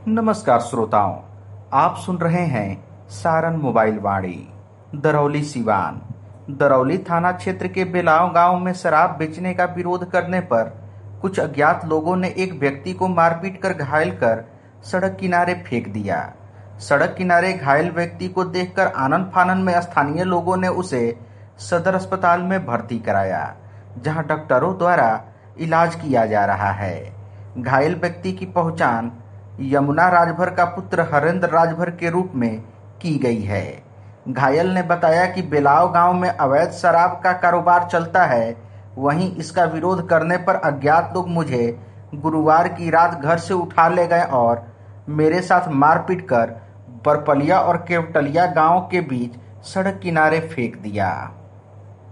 नमस्कार श्रोताओं, आप सुन रहे हैं सारण मोबाइल वाणी। दरौली सिवान। दरौली थाना क्षेत्र के बेलाव गांव में शराब बेचने का विरोध करने पर कुछ अज्ञात लोगों ने एक व्यक्ति को मारपीट कर घायल कर सड़क किनारे फेंक दिया। सड़क किनारे घायल व्यक्ति को देखकर आनन फानन में स्थानीय लोगों ने उसे सदर अस्पताल में भर्ती कराया, जहां डॉक्टरों द्वारा इलाज किया जा रहा है। घायल व्यक्ति की पहचान यमुना राजभर का पुत्र हरेंद्र राजभर के रूप में की गई है। घायल ने बताया कि बेलाव गांव में अवैध शराब का कारोबार चलता है, वहीं इसका विरोध करने पर अज्ञात लोग मुझे गुरुवार की रात घर से उठा ले गए और मेरे साथ मारपीट कर बरपलिया और केवटलिया गांव के बीच सड़क किनारे फेंक दिया।